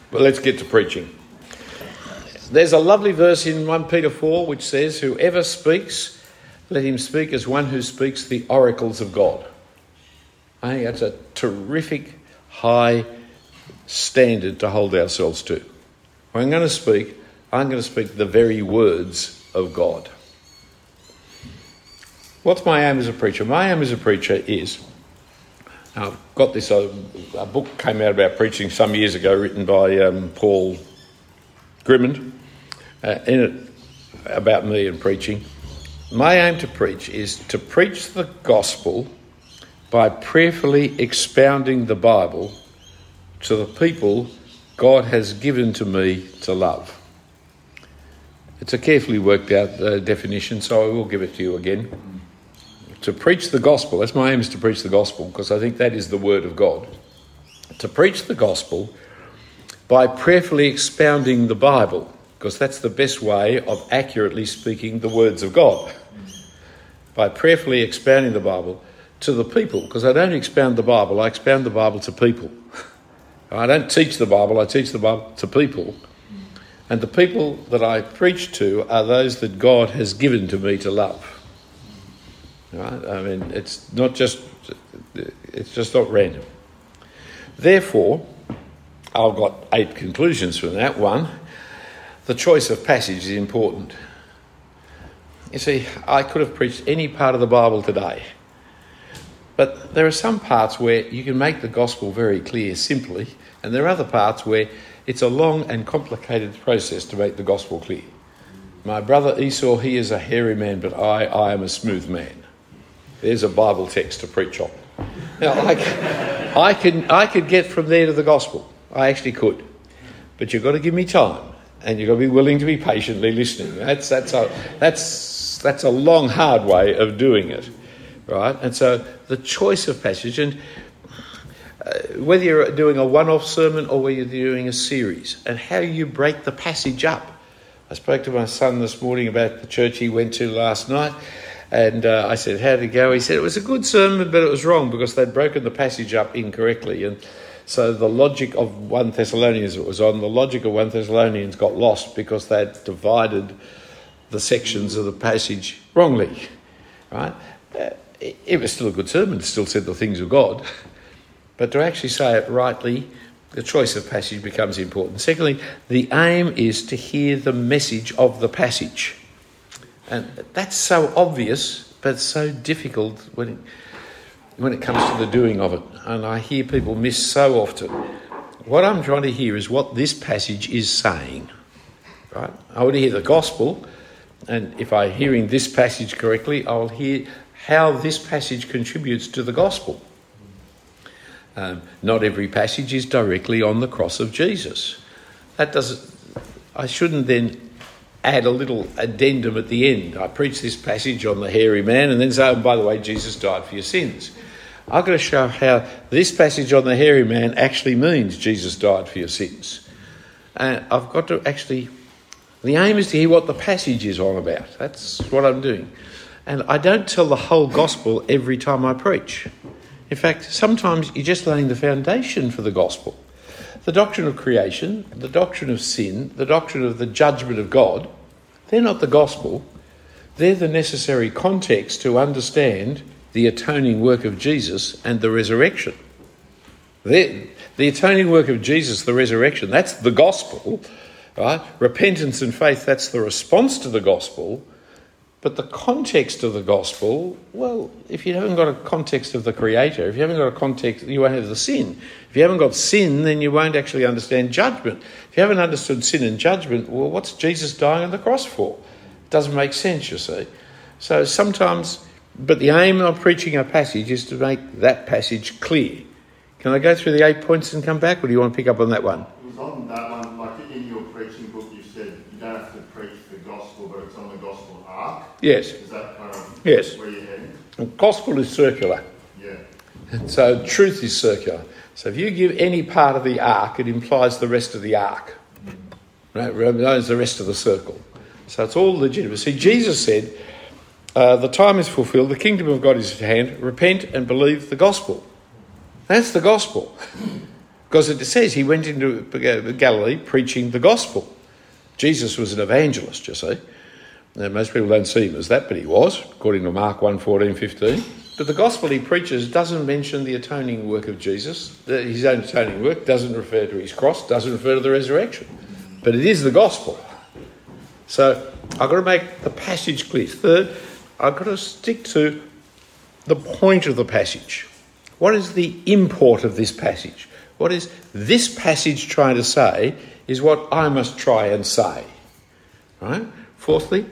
But let's get to preaching. There's a lovely verse in 1 Peter 4 which says, whoever speaks, let him speak as one who speaks the oracles of God. I think that's a terrific high standard to hold ourselves to. When I'm going to speak the very words of God. What's my aim as a preacher? My aim as a preacher is, I've got this, a book came out about preaching some years ago written by Paul Grimmond, in it about me and preaching. My aim to preach is to preach the gospel by prayerfully expounding the Bible to the people God has given to me to love. It's a carefully worked out definition, so I will give it to you again. To preach the gospel, that's my aim, is to preach the gospel, because I think that is the word of God. To preach the gospel by prayerfully expounding the Bible, because that's the best way of accurately speaking the words of God. By prayerfully expounding the Bible to the people, because I don't expound the Bible, I expound the Bible to people. I don't teach the Bible, I teach the Bible to people. And the people that I preach to are those that God has given to me to love. Right? I mean, it's just not random. Therefore, I've got 8 conclusions from that. 1, the choice of passage is important. You see, I could have preached any part of the Bible today, but there are some parts where you can make the gospel very clear simply, and there are other parts where it's a long and complicated process to make the gospel clear. My brother Esau, he is a hairy man, but I am a smooth man. There's a Bible text to preach on. Now, I could get from there to the gospel. I actually could. But you've got to give me time, and you've got to be willing to be patiently listening. That's a long, hard way of doing it, right? And so the choice of passage, and whether you're doing a one-off sermon or whether you're doing a series, and how you break the passage up. I spoke to my son this morning about the church he went to last night, and I said, how did it go? He said, it was a good sermon, but it was wrong because they'd broken the passage up incorrectly. And so the logic of 1 Thessalonians it was on, the logic of 1 Thessalonians got lost because they'd divided the sections of the passage wrongly, right? It was still a good sermon, it still said the things of God. But to actually say it rightly, the choice of passage becomes important. Secondly, the aim is to hear the message of the passage. And that's so obvious, but so difficult when it comes to the doing of it. And I hear people miss so often. What I'm trying to hear is what this passage is saying. Right? I want to hear the gospel, and if I'm hearing this passage correctly, I'll hear how this passage contributes to the gospel. Not every passage is directly on the cross of Jesus. I shouldn't then add a little addendum at the end. I preach this passage on the hairy man and then say, oh, by the way, Jesus died for your sins. I've got to show how this passage on the hairy man actually means Jesus died for your sins. I've got to actually... The aim is to hear what the passage is all about. That's what I'm doing. And I don't tell the whole gospel every time I preach. In fact, sometimes you're just laying the foundation for the gospel. The doctrine of creation, the doctrine of sin, the doctrine of the judgment of God, they're not the gospel. They're the necessary context to understand the atoning work of Jesus and the resurrection. The atoning work of Jesus, the resurrection, that's the gospel, right? Repentance and faith, that's the response to the gospel. But the context of the gospel, well, if you haven't got a context of the Creator, if you haven't got a context, you won't have the sin. If you haven't got sin, then you won't actually understand judgment. If you haven't understood sin and judgment, well, what's Jesus dying on the cross for? It doesn't make sense, you see. So sometimes, but the aim of preaching a passage is to make that passage clear. Can I go through the 8 points and come back, or do you want to pick up on that one? It was on that one, like in your preaching book, you said you don't have to preach the gospel, but it's on the gospel arc. Yes. Is that kind of yes. Where you're heading? The gospel is circular. Yeah. And so truth is circular. So if you give any part of the arc, it implies the rest of the arc. Right? Knows the rest of the circle. So it's all legitimate. See, Jesus said, the time is fulfilled, the kingdom of God is at hand, repent and believe the gospel. That's the gospel. Because it says he went into Galilee preaching the gospel. Jesus was an evangelist, you see. Now, most people don't see him as that, but he was, according to Mark 1:14-15. But the gospel he preaches doesn't mention the atoning work of Jesus. His own atoning work doesn't refer to his cross, doesn't refer to the resurrection. But it is the gospel. So I've got to make the passage clear. Third, I've got to stick to the point of the passage. What is the import of this passage? What is this passage trying to say is what I must try and say. Right? Fourthly,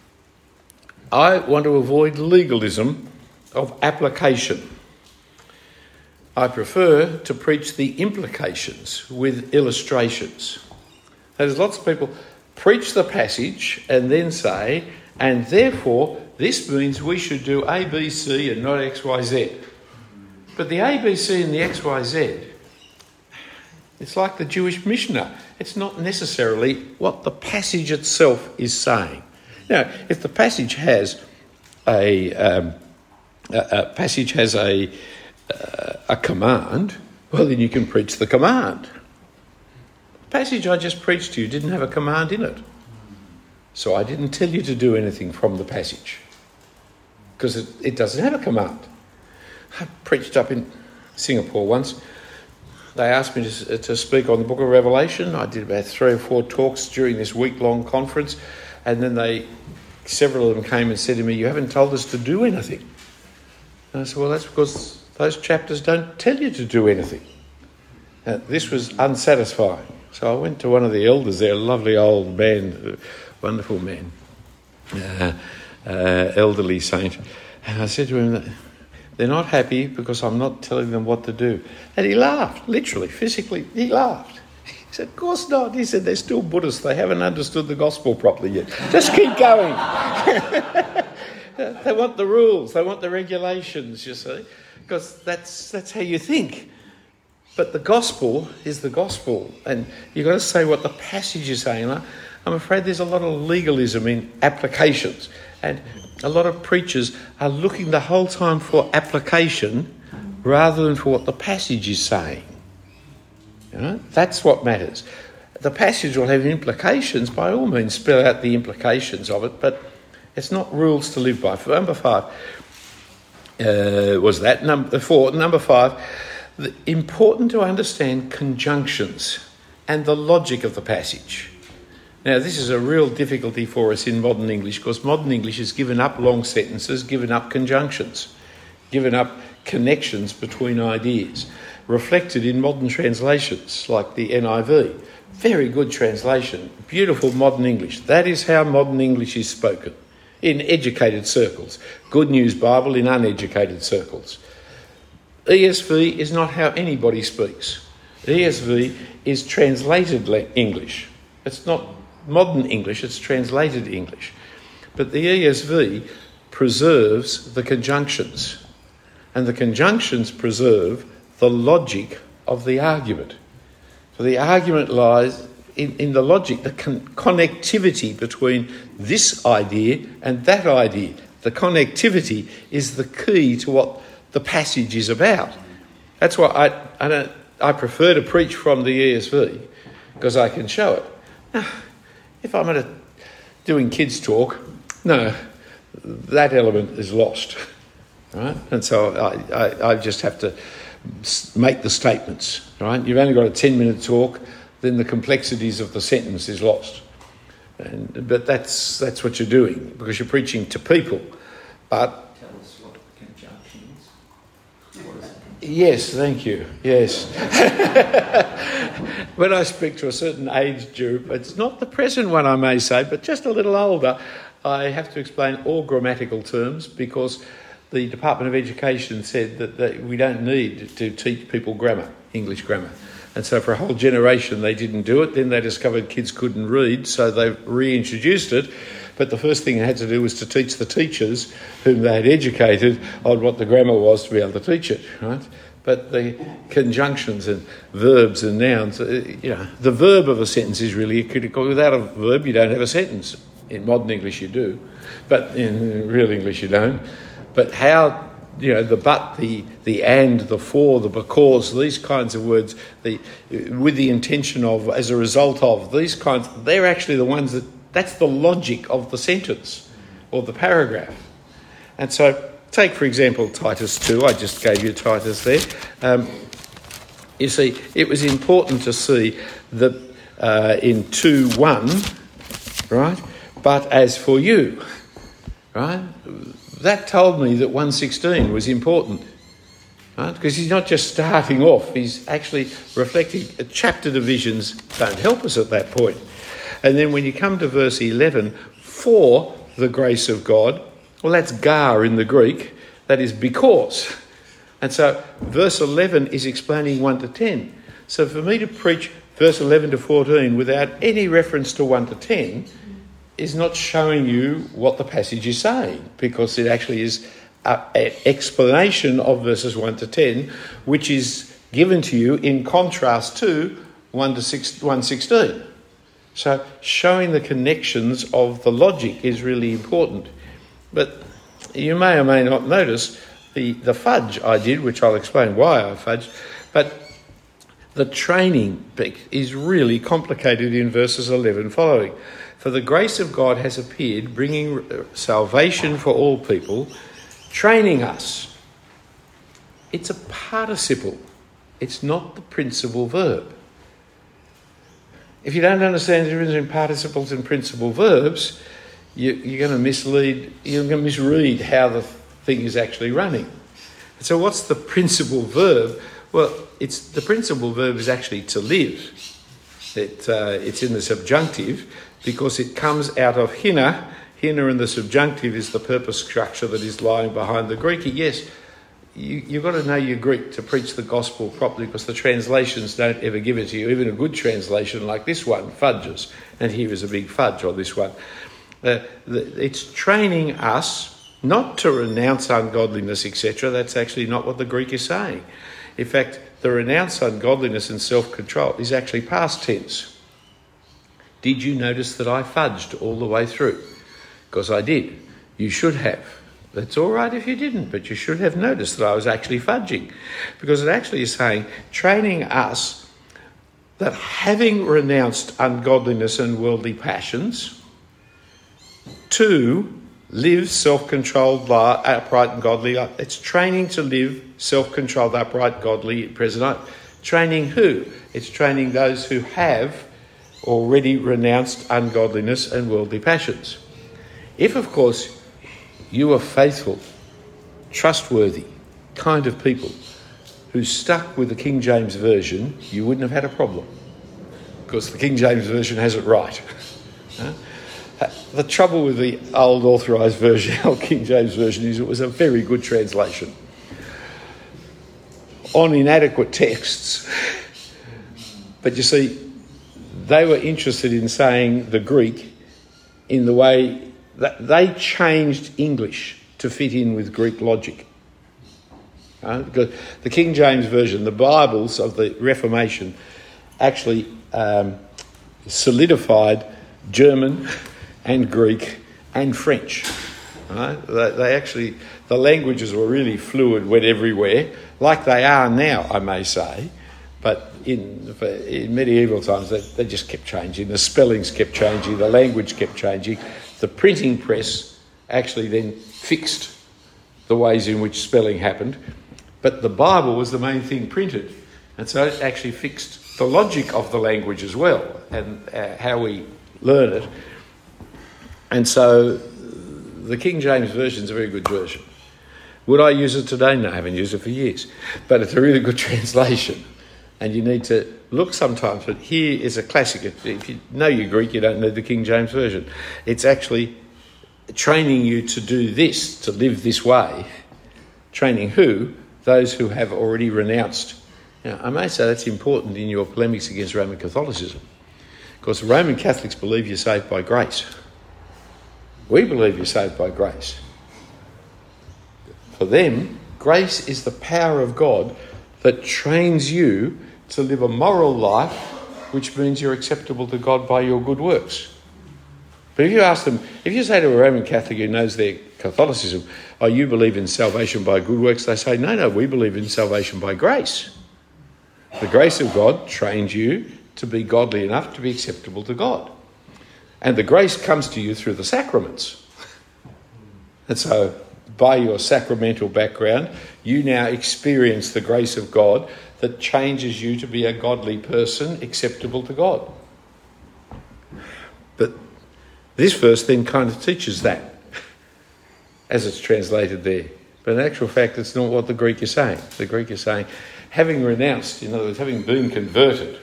I want to avoid legalism of application. I prefer to preach the implications with illustrations. There's lots of people preach the passage and then say, and therefore this means we should do A, B, C and not X, Y, Z. But the A, B, C and the X, Y, Z, it's like the Jewish Mishnah. It's not necessarily what the passage itself is saying. Now, if the passage has a command, well, then you can preach the command. The passage I just preached to you didn't have a command in it. So I didn't tell you to do anything from the passage because it doesn't have a command. I preached up in Singapore once. They asked me to speak on the book of Revelation. I did about 3 or 4 talks during this week-long conference, and then several of them came and said to me, "You haven't told us to do anything." And I said, "Well, that's because those chapters don't tell you to do anything." This was unsatisfying. So I went to one of the elders there, a lovely old man, wonderful man, elderly saint, and I said to him that they're not happy because I'm not telling them what to do. And he laughed, literally, physically, he laughed. He said, "Of course not." He said, "They're still Buddhists. They haven't understood the gospel properly yet. Just keep going." They want the rules. They want the regulations, you see, because that's how you think. But the gospel is the gospel. And you've got to say what the passage is saying. I'm afraid there's a lot of legalism in applications. And a lot of preachers are looking the whole time for application rather than for what the passage is saying. You know, that's what matters. The passage will have implications. By all means, spell out the implications of it, but it's not rules to live by. Number 5 was that. Number 5, important to understand conjunctions and the logic of the passage. Now, this is a real difficulty for us in modern English because modern English has given up long sentences, given up conjunctions, given up connections between ideas, reflected in modern translations like the NIV. Very good translation, beautiful modern English. That is how modern English is spoken in educated circles. Good News Bible in uneducated circles. ESV is not how anybody speaks. ESV is translated English. It's not modern English, it's translated English. But the ESV preserves the conjunctions, and the conjunctions preserve the logic of the argument. So the argument lies in the logic, the connectivity between this idea and that idea. The connectivity is the key to what the passage is about. That's why I prefer to preach from the ESV, because I can show it. Now, if I'm doing kids' talk, no, that element is lost, right? And so I just have to make the statements, right? You've only got a 10-minute talk, then the complexities of the sentence is lost. But that's what you're doing, because you're preaching to people. But tell us what the conjunctions. Yes, thank you. Yes. When I speak to a certain age group, it's not the present one, I may say, but just a little older, I have to explain all grammatical terms because the Department of Education said that we don't need to teach people grammar, English grammar. And so for a whole generation they didn't do it. Then they discovered kids couldn't read, so they reintroduced it. But the first thing they had to do was to teach the teachers whom they had educated on what the grammar was to be able to teach it, right? But the conjunctions and verbs and nouns, the verb of a sentence is really critical. Without a verb, you don't have a sentence. In modern English, you do, but in real English, you don't. But how the but, the and, the for, the because, these kinds of words, with the intention of, as a result of, these kinds, they're actually the ones that's the logic of the sentence or the paragraph. And so, take for example Titus 2, I just gave you Titus there. You see, it was important to see that in 2:1, right, but as for you, right, that told me that 1:16 was important, right? Because he's not just starting off, he's actually reflecting. Chapter divisions don't help us at that point. And then when you come to verse 11, for the grace of God, well, that's gar in the Greek, that is because. And so verse 11 is explaining 1 to 10. So for me to preach verse 11 to 14 without any reference to 1 to 10 is not showing you what the passage is saying, because it actually is an explanation of verses 1 to 10, which is given to you in contrast to 1:16. So showing the connections of the logic is really important. But you may or may not notice the fudge I did, which I'll explain why I fudged, but the training bit is really complicated in verses 11 following. For the grace of God has appeared, bringing salvation for all people, training us. It's a participle. It's not the principal verb. If you don't understand the difference in participles and principal verbs, you're going to misread how the thing is actually running. So what's the principal verb? Well, the principal verb is actually to live. It's in the subjunctive because it comes out of hina. Hina in the subjunctive is the purpose structure that is lying behind the Greek. Yes, you've got to know your Greek to preach the gospel properly, because the translations don't ever give it to you. Even a good translation like this one fudges, and here is a big fudge on this one. It's training us not to renounce ungodliness, etc. That's actually not what the Greek is saying. In fact, the renounce ungodliness and self-control is actually past tense. Did you notice that I fudged all the way through? Because I did. You should have. That's all right if you didn't, but you should have noticed that I was actually fudging. Because it actually is saying, training us that having renounced ungodliness and worldly passions, to live self-controlled, upright and godly. It's training to live self-controlled, upright, godly, present. Training who? It's training those who have already renounced ungodliness and worldly passions. If, of course, you are faithful, trustworthy, kind of people who stuck with the King James Version, you wouldn't have had a problem, because the King James Version has it right. The trouble with the old authorised version, old King James Version, is it was a very good translation on inadequate texts. But you see, they were interested in saying the Greek in the way that they changed English to fit in with Greek logic. Because the King James Version, the Bibles of the Reformation, actually solidified German and Greek and French. Right? They actually, the languages were really fluid, went everywhere, like they are now, I may say. But in medieval times, they just kept changing. The spellings kept changing. The language kept changing. The printing press actually then fixed the ways in which spelling happened. But the Bible was the main thing printed. And so it actually fixed the logic of the language as well, and how we learn it. And so the King James Version is a very good version. Would I use it today? No, I haven't used it for years. But it's a really good translation. And you need to look sometimes. But here is a classic. If you know your Greek, you don't need the King James Version. It's actually training you to do this, to live this way. Training who? Those who have already renounced. Now, I may say that's important in your polemics against Roman Catholicism. Because Roman Catholics believe you're saved by grace. We believe you're saved by grace. For them, grace is the power of God that trains you to live a moral life, which means you're acceptable to God by your good works. But if you ask them, if you say to a Roman Catholic who knows their Catholicism, oh, you believe in salvation by good works, they say, no, we believe in salvation by grace. The grace of God trains you to be godly enough to be acceptable to God. And the grace comes to you through the sacraments. And so, by your sacramental background, you now experience the grace of God that changes you to be a godly person acceptable to God. But this verse then kind of teaches that, as it's translated there. But in actual fact, it's not what the Greek is saying. The Greek is saying, having renounced, in other words, having been converted,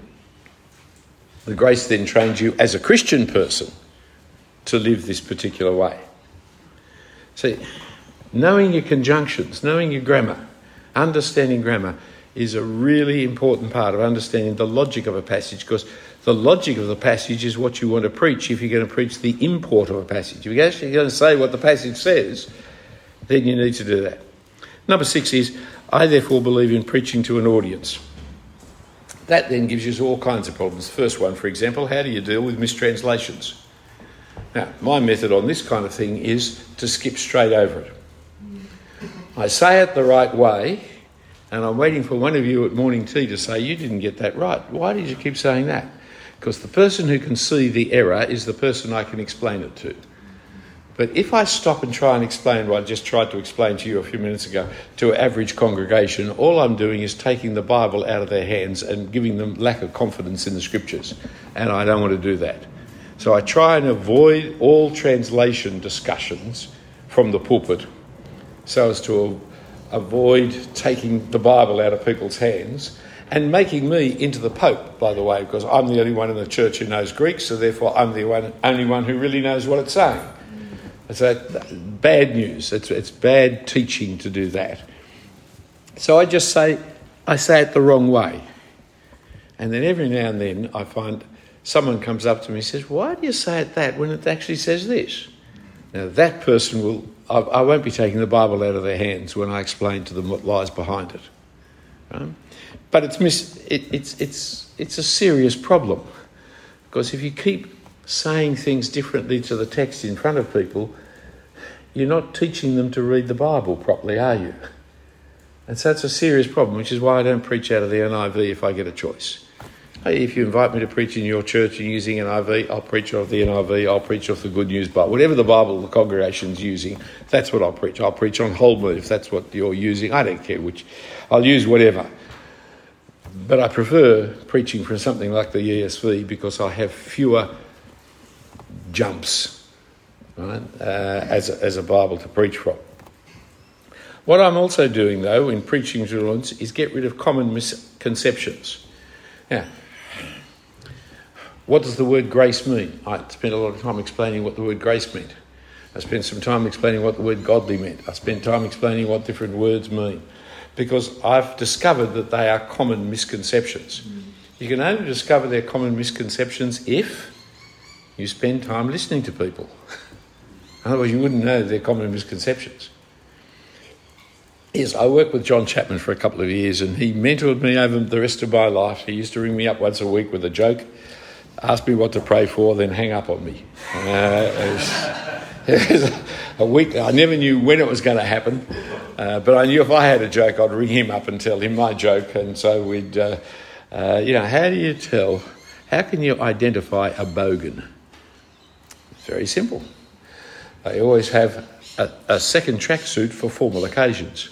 the grace then trains you as a Christian person to live this particular way. See, knowing your conjunctions, knowing your grammar, understanding grammar is a really important part of understanding the logic of a passage, because the logic of the passage is what you want to preach if you're going to preach the import of a passage. If you're actually going to say what the passage says, then you need to do that. Number 6 is, I therefore believe in preaching to an audience. That then gives you all kinds of problems. The first one, for example, how do you deal with mistranslations? Now, my method on this kind of thing is to skip straight over it. I say it the right way, and I'm waiting for one of you at morning tea to say, you didn't get that right. Why did you keep saying that? Because the person who can see the error is the person I can explain it to. But if I stop and try and explain what I just tried to explain to you a few minutes ago to an average congregation, all I'm doing is taking the Bible out of their hands and giving them lack of confidence in the Scriptures. And I don't want to do that. So I try and avoid all translation discussions from the pulpit so as to avoid taking the Bible out of people's hands and making me into the Pope, by the way, because I'm the only one in the church who knows Greek, so therefore I'm the only one who really knows what it's saying. It's bad news. It's bad teaching to do that. So I say it the wrong way. And then every now and then I find someone comes up to me and says, why do you say it that when it actually says this? Now that person I won't be taking the Bible out of their hands when I explain to them what lies behind it. Right? But it's a serious problem. Because if you keep saying things differently to the text in front of people, you're not teaching them to read the Bible properly, are you? And so it's a serious problem, which is why I don't preach out of the NIV if I get a choice. Hey, if you invite me to preach in your church and using NIV, I'll preach off the NIV, I'll preach off the Good News Bible. Whatever the Bible the congregation's using, that's what I'll preach. I'll preach on Holman if that's what you're using. I don't care which. I'll use whatever. But I prefer preaching from something like the ESV because I have fewer jumps, right, as a Bible to preach from. What I'm also doing, though, in preaching to the audience is get rid of common misconceptions. Now, what does the word grace mean? I spent a lot of time explaining what the word grace meant. I spent some time explaining what the word godly meant. I spent time explaining what different words mean. Because I've discovered that they are common misconceptions. You can only discover they're common misconceptions if you spend time listening to people. Otherwise you wouldn't know they're common misconceptions. Yes, I worked with John Chapman for a couple of years and he mentored me over the rest of my life. He used to ring me up once a week with a joke, ask me what to pray for, then hang up on me. It was a week. I never knew when it was going to happen, but I knew if I had a joke, I'd ring him up and tell him my joke. And so we'd, how can you identify a bogan? It's very simple. They always have a second tracksuit for formal occasions.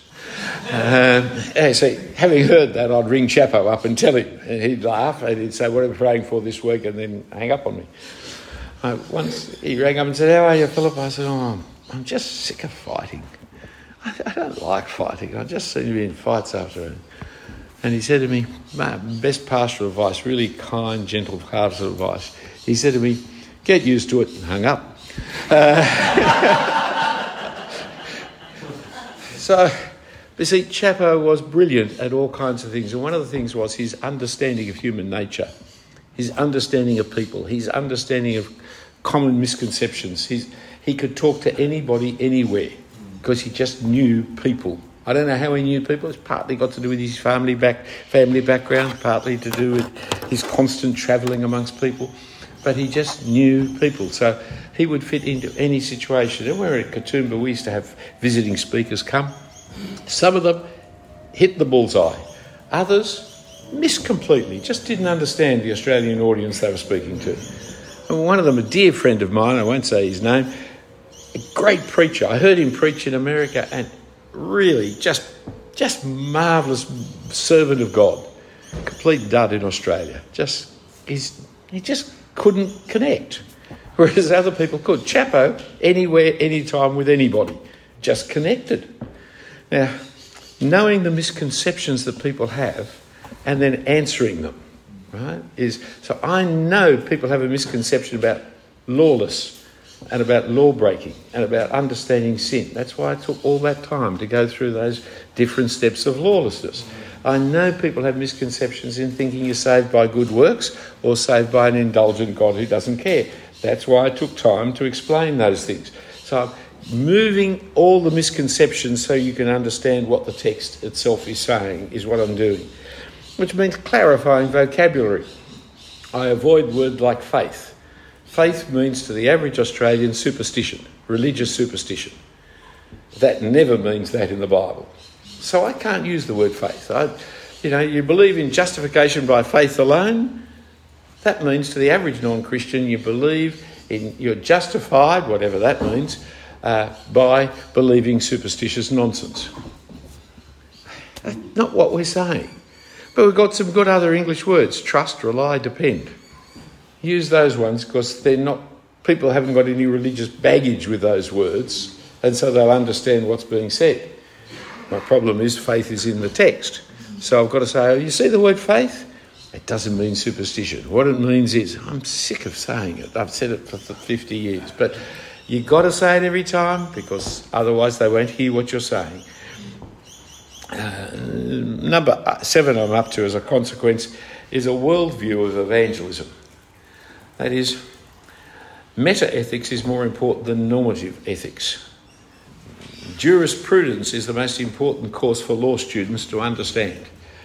So having heard that, I'd ring Chapo up and tell him, and he'd laugh and he'd say, what are we praying for this week? And then hang up on me. Once he rang up and said, how are you, Philip? I said, I'm just sick of fighting. I don't like fighting. I just seem to be in fights after it. And he said to me, best pastoral advice, really kind, gentle pastoral advice. He said to me, get used to it, and hung up. So, you see, Chapo was brilliant at all kinds of things. And one of the things was his understanding of human nature, his understanding of people, his understanding of common misconceptions. He could talk to anybody, anywhere, because he just knew people. I don't know how he knew people. It's partly got to do with his family background, partly to do with his constant travelling amongst people. but he just knew people. So he would fit into any situation. And we're at Katoomba, we used to have visiting speakers come. Some of them hit the bullseye. Others missed completely, just didn't understand the Australian audience they were speaking to. And one of them, a dear friend of mine, I won't say his name, a great preacher. I heard him preach in America and really just marvellous servant of God. Complete dud in Australia. He just couldn't connect. Whereas other people could. Chapo, anywhere, anytime with anybody. Just connected. Now, knowing the misconceptions that people have and then answering them, right, so I know people have a misconception about lawless and about law breaking and about understanding sin. That's why I took all that time to go through those different steps of lawlessness. I know people have misconceptions in thinking you're saved by good works or saved by an indulgent God who doesn't care. That's why I took time to explain those things. So moving all the misconceptions so you can understand what the text itself is saying is what I'm doing, which means clarifying vocabulary. I avoid words like faith. Faith means to the average Australian superstition, religious superstition. That never means that in the Bible. So I can't use the word faith. You believe in justification by faith alone. That means to the average non-Christian you believe you're justified, whatever that means, by believing superstitious nonsense. That's not what we're saying. But we've got some good other English words: trust, rely, depend. Use those ones because people haven't got any religious baggage with those words, and so they'll understand what's being said. My problem is faith is in the text. So I've got to say, you see the word faith? It doesn't mean superstition. What it means is, I'm sick of saying it. I've said it for 50 years. But you've got to say it every time because otherwise they won't hear what you're saying. Number 7 I'm up to as a consequence is a worldview of evangelism. That is, meta-ethics is more important than normative ethics. Jurisprudence is the most important course for law students to understand.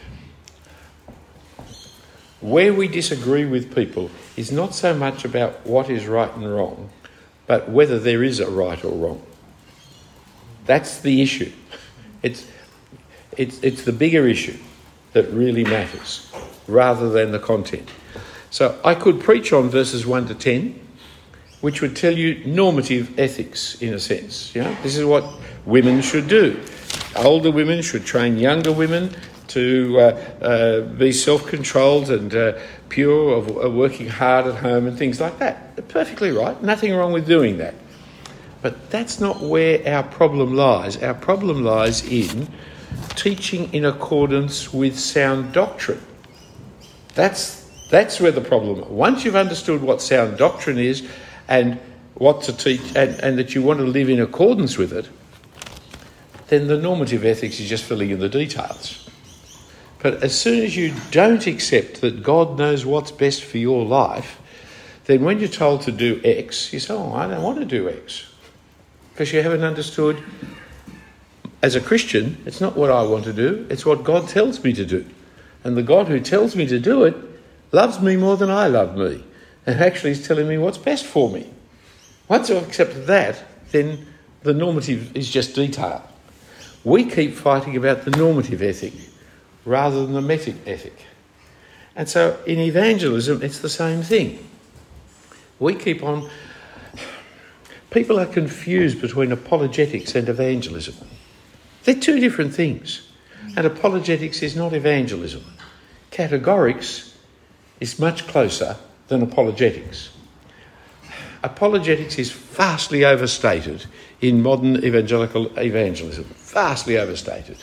Where we disagree with people is not so much about what is right and wrong, but whether there is a right or wrong. That's the issue. It's the bigger issue that really matters, rather than the content. So I could preach on verses 1 to 10, which would tell you normative ethics, in a sense. This is what women should do. Older women should train younger women to be self-controlled and pure, of working hard at home and things like that. They're perfectly right. Nothing wrong with doing that. But that's not where our problem lies. Our problem lies in teaching in accordance with sound doctrine. That's where the problem is. Once you've understood what sound doctrine is and what to teach and that you want to live in accordance with it, then the normative ethics is just filling in the details. But as soon as you don't accept that God knows what's best for your life, then when you're told to do X, you say, I don't want to do X. Because you haven't understood, as a Christian, it's not what I want to do, it's what God tells me to do. And the God who tells me to do it loves me more than I love me, and actually is telling me what's best for me. Once I've accepted that, then the normative is just detail. We keep fighting about the normative ethic rather than the meta ethic. And so in evangelism, it's the same thing. We keep on... People are confused between apologetics and evangelism. They're two different things. And apologetics is not evangelism. Categorics is much closer than apologetics. Apologetics is vastly overstated in modern evangelical evangelism. Vastly overstated.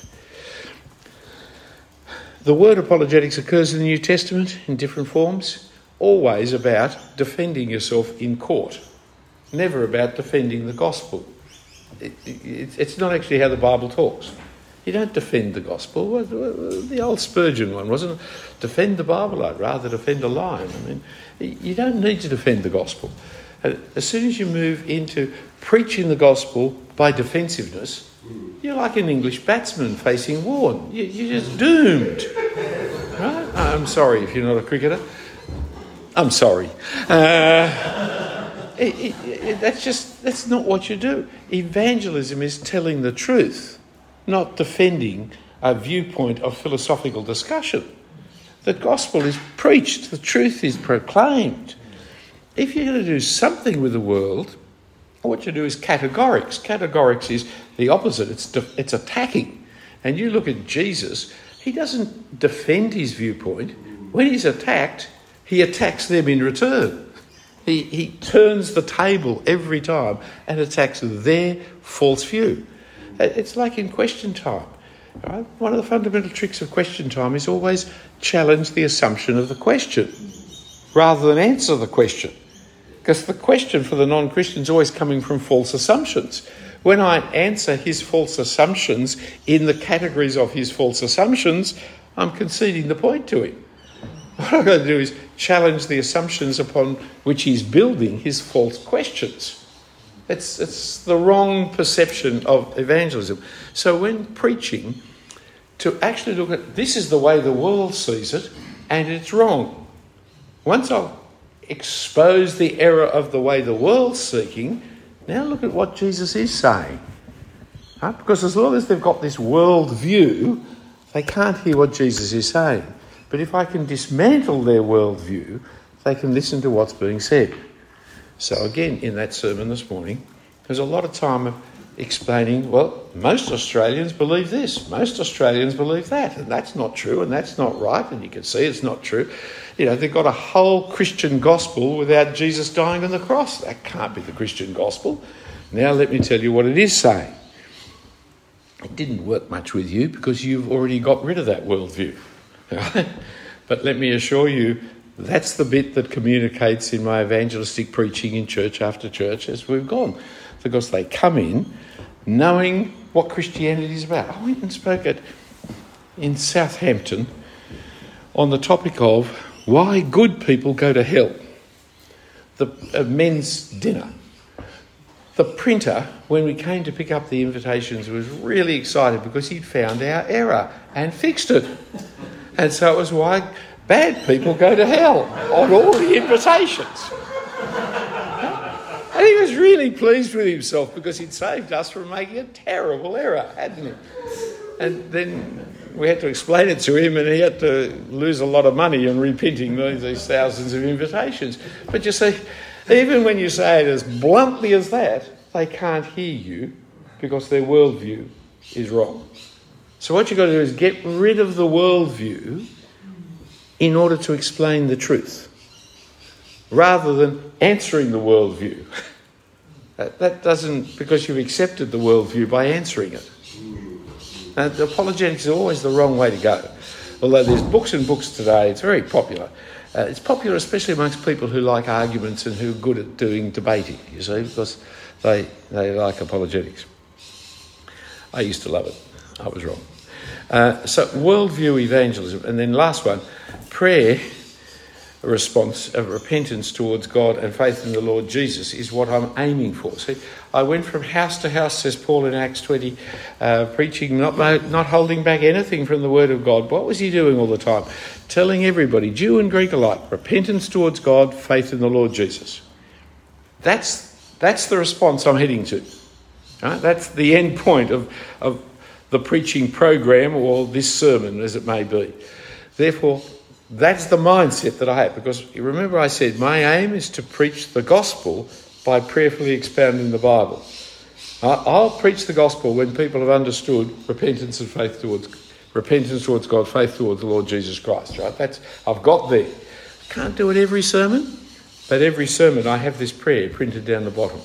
The word apologetics occurs in the New Testament in different forms, always about defending yourself in court, never about defending the gospel. It's not actually how the Bible talks. You don't defend the gospel. The old Spurgeon one, wasn't it? Defend the Bible, I'd rather defend a lion. You don't need to defend the gospel. As soon as you move into preaching the gospel by defensiveness, you're like an English batsman facing Warne. You're just doomed. Right? I'm sorry if you're not a cricketer. I'm sorry. That's not what you do. Evangelism is telling the truth, not defending a viewpoint of philosophical discussion. The gospel is preached, the truth is proclaimed. If you're going to do something with the world, what you do is categorics. Categorics is the opposite. It's attacking. And you look at Jesus, he doesn't defend his viewpoint. When he's attacked, he attacks them in return. He turns the table every time and attacks their false view. It's like in question time. Right? One of the fundamental tricks of question time is always challenge the assumption of the question rather than answer the question. Because the question for the non-Christian is always coming from false assumptions. When I answer his false assumptions in the categories of his false assumptions, I'm conceding the point to him. What I'm going to do is challenge the assumptions upon which he's building his false questions. It's the wrong perception of evangelism. So when preaching, to actually look at this is the way the world sees it, and it's wrong. Once I've exposed the error of the way the world's seeking, now look at what Jesus is saying. Right? Because as long as they've got this world view, they can't hear what Jesus is saying. But if I can dismantle their worldview, they can listen to what's being said. So again, in that sermon this morning, there's a lot of time of explaining, well, most Australians believe this, most Australians believe that, and that's not true, and that's not right, and you can see it's not true. You know, they've got a whole Christian gospel without Jesus dying on the cross. That can't be the Christian gospel. Now let me tell you what it is saying. It didn't work much with you because you've already got rid of that worldview. But let me assure you, that's the bit that communicates in my evangelistic preaching in church after church as we've gone. Because they come in knowing what Christianity is about. I went and spoke in Southampton on the topic of why good people go to hell. The men's dinner. The printer, when we came to pick up the invitations, was really excited because he'd found our error and fixed it. And so it was why bad people go to hell on all the invitations. And he was really pleased with himself because he'd saved us from making a terrible error, hadn't he? And then we had to explain it to him and he had to lose a lot of money on reprinting these thousands of invitations. But you see, even when you say it as bluntly as that, they can't hear you because their worldview is wrong. So what you've got to do is get rid of the worldview in order to explain the truth, rather than answering the worldview. That doesn't, because you've accepted the worldview by answering it. Now, the apologetics is always the wrong way to go. Although there's books and books today, it's very popular. It's popular especially amongst people who like arguments and who are good at doing debating, you see, because they like apologetics. I used to love it. I was wrong. So worldview evangelism. And then last one, prayer, a response of repentance towards God and faith in the Lord Jesus is what I'm aiming for. See, I went from house to house, says Paul in Acts 20, preaching, not holding back anything from the word of God. What was he doing all the time? Telling everybody, Jew and Greek alike, repentance towards God, faith in the Lord Jesus. That's the response I'm heading to. Right? That's the end point of the preaching program or this sermon, as it may be. Therefore, that's the mindset that I have, because you remember I said my aim is to preach the gospel by prayerfully expounding the Bible. I'll preach the gospel when people have understood repentance towards God, faith towards the Lord Jesus Christ. Right? I've got there. Can't do it every sermon, but every sermon I have this prayer printed down the bottom.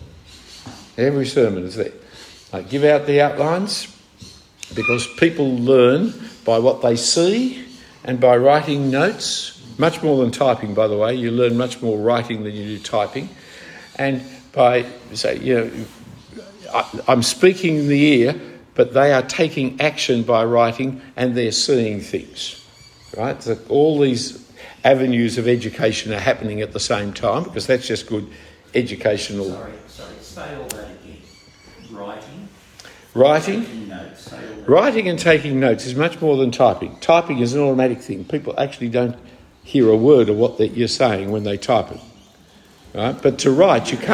Every sermon is there. I give out the outlines because people learn by what they see and by writing notes, much more than typing, by the way. You learn much more writing than you do typing. And by, I'm speaking in the ear, but they are taking action by writing and they're seeing things, right? So all these avenues of education are happening at the same time, because that's just good educational... Sorry, say all that again. Writing and taking notes is much more than typing. Typing is an automatic thing. People actually don't hear a word of what you're saying when they type it. Right? But to write, you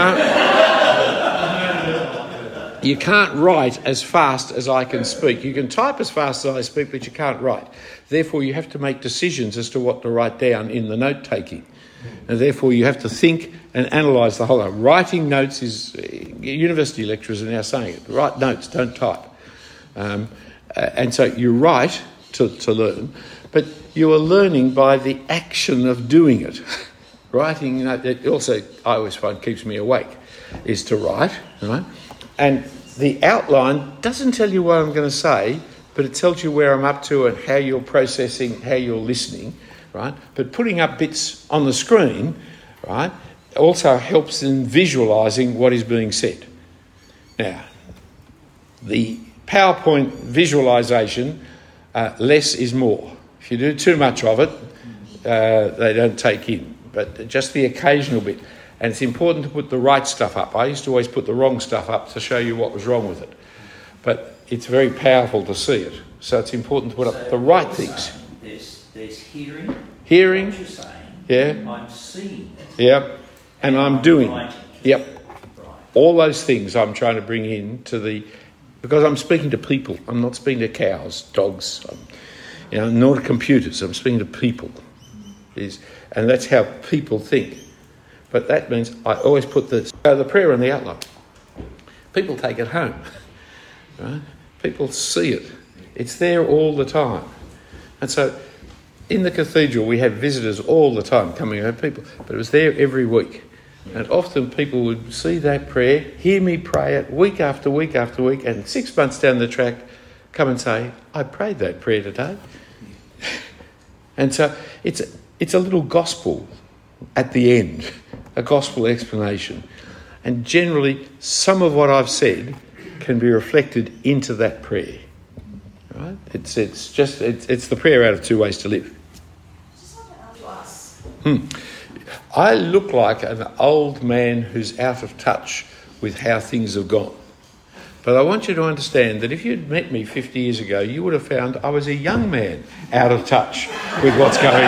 can't write as fast as I can speak. You can type as fast as I speak, but you can't write. Therefore, you have to make decisions as to what to write down in the note-taking. And therefore, you have to think and analyse the whole thing. Writing notes is... University lecturers are now saying it. Write notes, don't type. And so you write to learn, but you are learning by the action of doing it. Writing, it also, I always find, keeps me awake, is to write, right? And the outline doesn't tell you what I'm going to say, but it tells you where I'm up to and how you're processing, how you're listening, right? But putting up bits on the screen, right, also helps in visualising what is being said. Now, the PowerPoint visualisation, less is more. If you do too much of it, they don't take in. But just the occasional bit. And it's important to put the right stuff up. I used to always put the wrong stuff up to show you what was wrong with it. But it's very powerful to see it. So it's important to put up the right things. There's hearing. Hearing. What you're saying. Yeah. I'm seeing it. Yep. And I'm doing. Writing. Yep. Right. All those things I'm trying to bring in to the... Because I'm speaking to people. I'm not speaking to cows, dogs, nor to computers. I'm speaking to people. And that's how people think. But that means I always put the prayer on the outline. People take it home. Right? People see it. It's there all the time. And so in the cathedral we have visitors all the time coming over, people, but it was there every week. And often people would see that prayer, hear me pray it week after week after week, and 6 months down the track come and say, I prayed that prayer today. And so it's a little gospel at the end, a gospel explanation. And generally, some of what I've said can be reflected into that prayer. Right? It's the prayer out of 2 ways to live. Just want to ask. I look like an old man who's out of touch with how things have gone. But I want you to understand that if you'd met me 50 years ago, you would have found I was a young man out of touch with what's going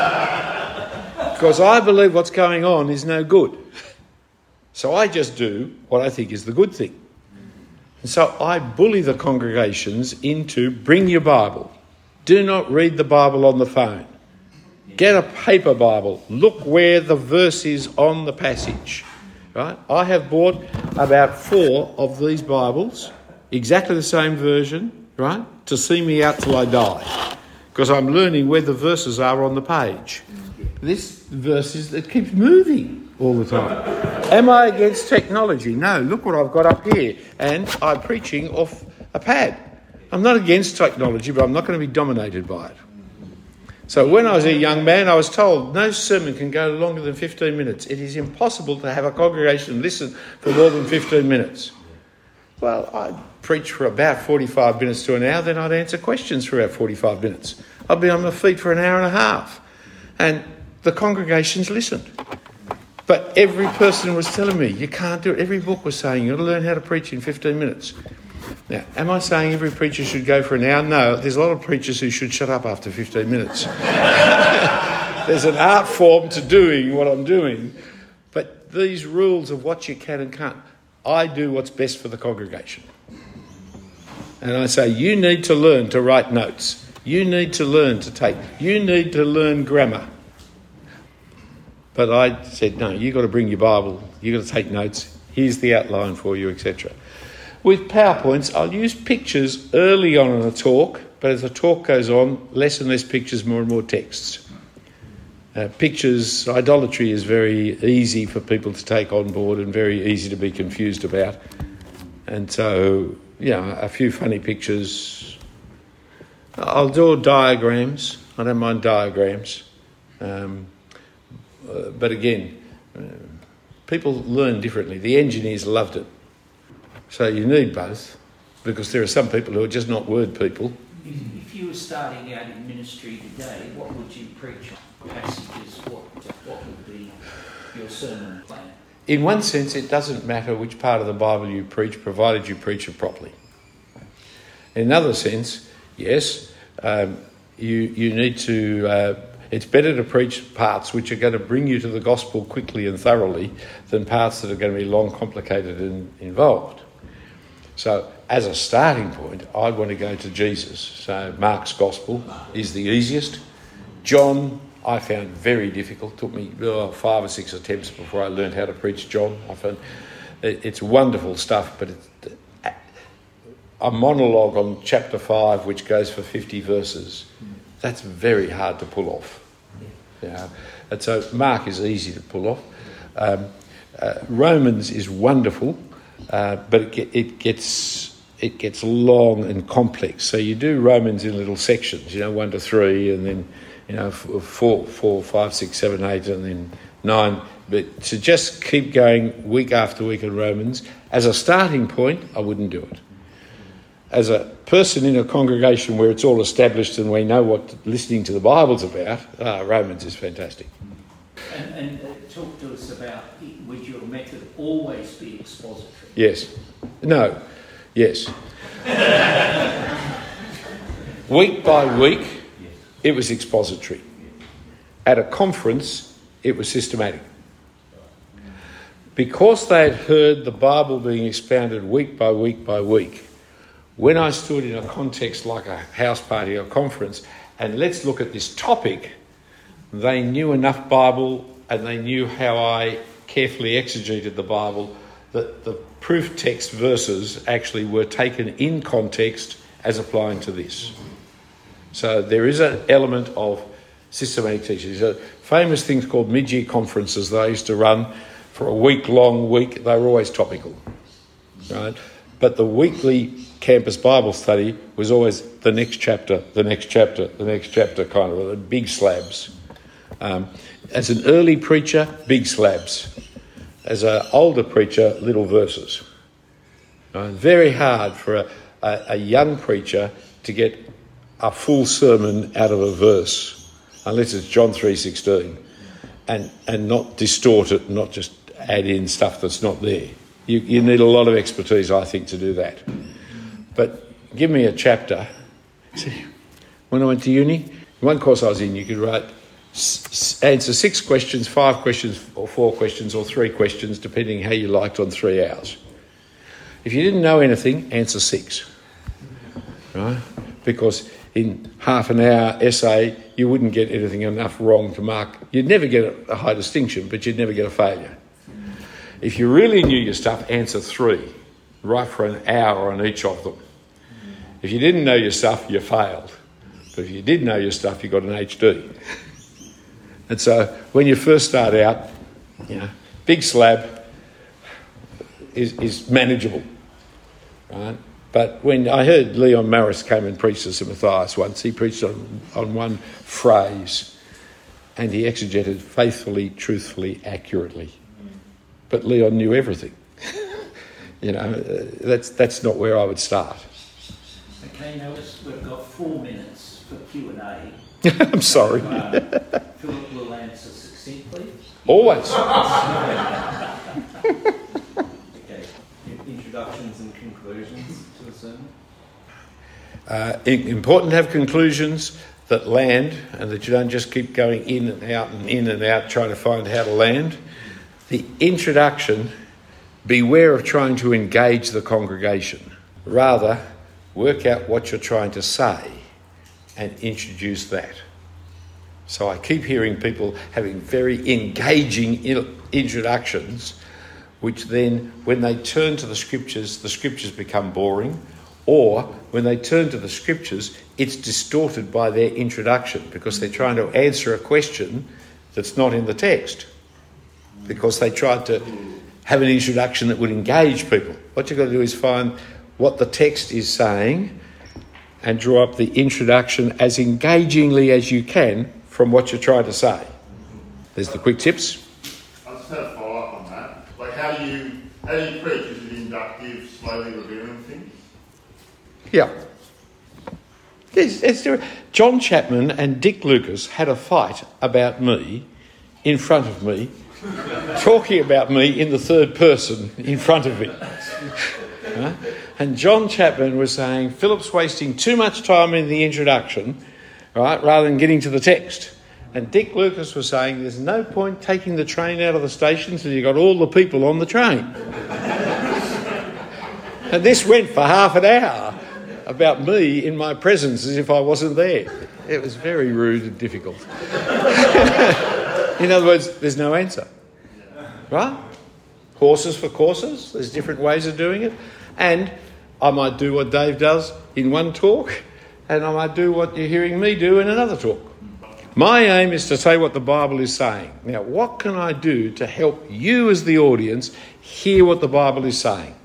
on. Because I believe what's going on is no good. So I just do what I think is the good thing. And so I bully the congregations into bring your Bible. Do not read the Bible on the phone. Get a paper Bible. Look where the verse is on the passage. Right? I have bought about 4 of these Bibles, exactly the same version, right, to see me out till I die. Because I'm learning where the verses are on the page. This verse it keeps moving all the time. Am I against technology? No, look what I've got up here. And I'm preaching off a pad. I'm not against technology, but I'm not going to be dominated by it. So when I was a young man, I was told no sermon can go longer than 15 minutes. It is impossible to have a congregation listen for more than 15 minutes. Well, I'd preach for about 45 minutes to an hour, then I'd answer questions for about 45 minutes. I'd be on my feet for an hour and a half. And the congregations listened. But every person was telling me, you can't do it. Every book was saying, you've got to learn how to preach in 15 minutes. Now, am I saying every preacher should go for an hour? No, there's a lot of preachers who should shut up after 15 minutes. There's an art form to doing what I'm doing. But these rules of what you can and can't, I do what's best for the congregation. And I say, you need to learn to write notes. You need to learn to take. You need to learn grammar. But I said, no, you've got to bring your Bible. You've got to take notes. Here's the outline for you, etc. With PowerPoints, I'll use pictures early on in a talk, but as the talk goes on, less and less pictures, more and more texts. Pictures, idolatry is very easy for people to take on board and very easy to be confused about. And so, a few funny pictures. I'll do diagrams. I don't mind diagrams. But again, people learn differently. The engineers loved it. So you need both, because there are some people who are just not word people. If you were starting out in ministry today, what would you preach on? Passages, what would be your sermon plan? In one sense, it doesn't matter which part of the Bible you preach, provided you preach it properly. In another sense, yes, you need to It's better to preach parts which are going to bring you to the gospel quickly and thoroughly than parts that are going to be long, complicated and involved. So as a starting point, I'd want to go to Jesus. So Mark's gospel is the easiest. John, I found very difficult. It took me 5 or 6 attempts before I learned how to preach John. I found it's wonderful stuff, but it's a monologue on chapter 5, which goes for 50 verses. That's very hard to pull off. And so Mark is easy to pull off. Romans is wonderful, but it gets long and complex. So you do Romans in little sections, 1 to 3, and then 4, 5, 6, 7, 8, and then 9. But to just keep going week after week in Romans, as a starting point, I wouldn't do it. As a person in a congregation where it's all established and we know what listening to the Bible's about, Romans is fantastic. And talk to us about, would your method always be expository? Yes. No. Yes. Week by week, it was expository. At a conference, it was systematic. Because they had heard the Bible being expounded week by week by week, when I stood in a context like a house party or conference, and let's look at this topic, they knew enough Bible and they knew how I carefully exegeted the Bible that the proof text verses actually were taken in context as applying to this. So there is an element of systematic teaching. There's a famous things called mid-year conferences they used to run for a week-long week. They were always topical, right? But the weekly campus Bible study was always the next chapter, the next chapter, the next chapter, kind of big slabs. As an early preacher, big slabs. As an older preacher, little verses. Very hard for a young preacher to get a full sermon out of a verse, unless it's John 3:16, and not distort it, not just add in stuff that's not there. You need a lot of expertise, I think, to do that. But give me a chapter. See, when I went to uni, one course I was in, you could write, answer 6 questions, 5 questions, or 4 questions, or 3 questions, depending how you liked on 3 hours. If you didn't know anything, answer 6. Right? Because in half an hour essay, you wouldn't get anything enough wrong to mark. You'd never get a high distinction, but you'd never get a failure. If you really knew your stuff, answer 3. Write for an hour on each of them. If you didn't know your stuff, you failed. But if you did know your stuff, you got an HD. And so when you first start out, big slab is manageable, right? But when I heard Leon Maris came and preached to St Matthias once, he preached on one phrase and he exegeted faithfully, truthfully, accurately. But Leon knew everything. That's not where I would start. Okay, notice we've got 4 minutes for Q&A. I'm sorry. Philip will answer succinctly. Always. Okay. Introductions and conclusions to the sermon. Important to have conclusions that land and that you don't just keep going in and out trying to find how to land. The introduction, beware of trying to engage the congregation. Rather, work out what you're trying to say and introduce that. So I keep hearing people having very engaging introductions, which then, when they turn to the scriptures become boring, or when they turn to the scriptures, it's distorted by their introduction because they're trying to answer a question that's not in the text, because they tried to have an introduction that would engage people. What you've got to do is find what the text is saying and draw up the introduction as engagingly as you can from what you're trying to say. There's the quick tips. I just had a follow-up on that. Like, how do you preach? Is it inductive, slowly revealing things? Yeah. John Chapman and Dick Lucas had a fight about me in front of me, talking about me in the third person in front of me. Right? And John Chapman was saying, Philip's wasting too much time in the introduction, right, rather than getting to the text. And Dick Lucas was saying there's no point taking the train out of the station until you've got all the people on the train. And this went for half an hour about me in my presence as if I wasn't there. It was very rude and difficult. In other words, there's no answer. Right? Horses for courses. There's different ways of doing it. And I might do what Dave does in one talk, and I might do what you're hearing me do in another talk. My aim is to say what the Bible is saying. Now, what can I do to help you as the audience hear what the Bible is saying?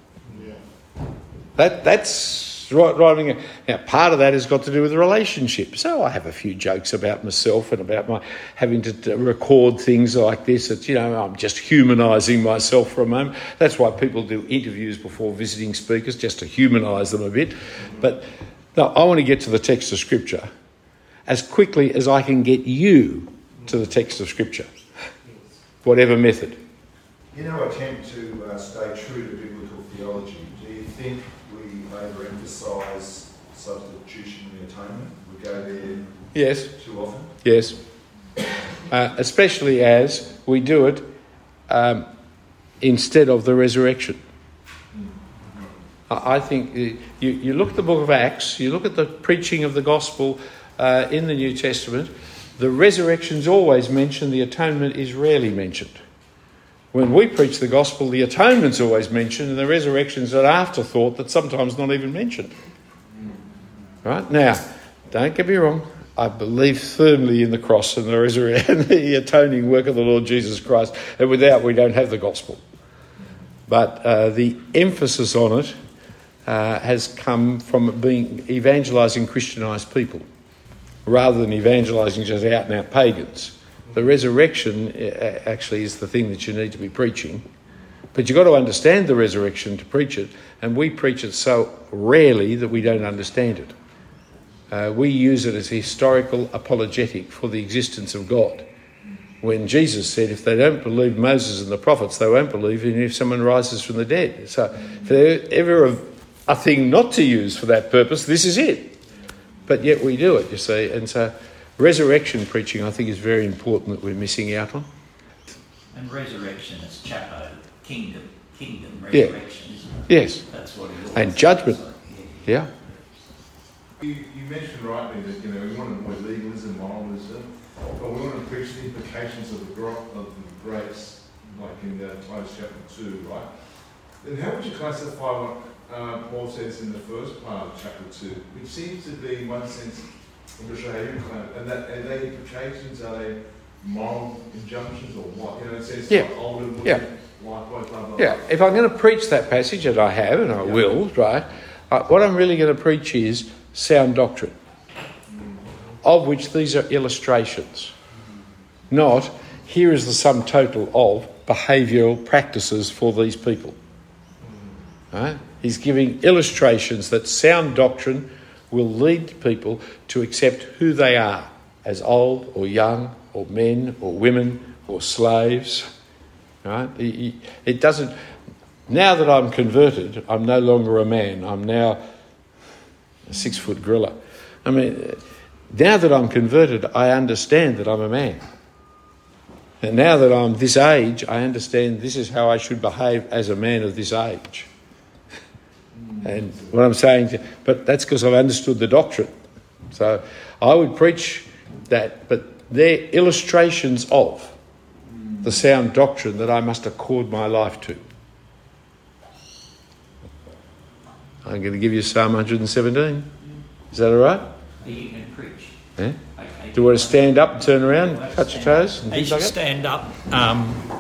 That's right. Now, part of that has got to do with the relationship. So I have a few jokes about myself and about my having to record things like this. It's, I'm just humanising myself for a moment. That's why people do interviews before visiting speakers, just to humanise them a bit. But no, I want to get to the text of Scripture as quickly as I can get you to the text of Scripture, whatever method. In our attempt to stay true to biblical theology, do you think we overemphasise substitutionary atonement? We go there too often? Yes. Especially as we do it instead of the resurrection. I think you look at the book of Acts, you look at the preaching of the gospel in the New Testament, the resurrection's always mentioned, the atonement is rarely mentioned. When we preach the gospel, the atonement's always mentioned, and the resurrection's an afterthought that's sometimes not even mentioned. Right? Now, don't get me wrong, I believe firmly in the cross and the resurrection, the atoning work of the Lord Jesus Christ, and without we don't have the gospel. But the emphasis on it has come from being evangelising Christianised people, rather than evangelising just out-and-out pagans. The resurrection actually is the thing that you need to be preaching. But you've got to understand the resurrection to preach it, and we preach it so rarely that we don't understand it. We use it as a historical apologetic for the existence of God. When Jesus said, if they don't believe Moses and the prophets, they won't believe even if someone rises from the dead. So if there's ever a thing not to use for that purpose, this is it. But yet we do it, you see. And so resurrection preaching, I think, is very important that we're missing out on. And resurrection is chapo, kingdom resurrection, isn't it? Yes. That's what it is. And judgment. Yeah. You mentioned rightly that we want to avoid legalism, moralism, but we want to preach the implications of the grace, like in Titus chapter 2, right? Then how would you classify what Paul says in the first part of chapter 2, which seems to be, in one sense, I'm not sure how you claim it, and that are they implications, are they moral injunctions or what? It says older women, likewise, blah, blah, blah. Yeah, if I'm going to preach that passage, and I have, and I will, right, what I'm really going to preach is sound doctrine, of which these are illustrations, not here is the sum total of behavioural practices for these people. Right? He's giving illustrations that sound doctrine will lead people to accept who they are as old or young or men or women or slaves. Right? It doesn't... Now that I'm converted, I'm no longer a man. I'm now a 6-foot gorilla. I mean, now that I'm converted, I understand that I'm a man. And now that I'm this age, I understand this is how I should behave as a man of this age. And what I'm saying, but that's because I've understood the doctrine. So I would preach that, but they're illustrations of the sound doctrine that I must accord my life to. I'm going to give you Psalm 117. Is that all right? You can preach. Yeah? Do you want to stand up and turn around, touch your toes? And As things you like that? stand up,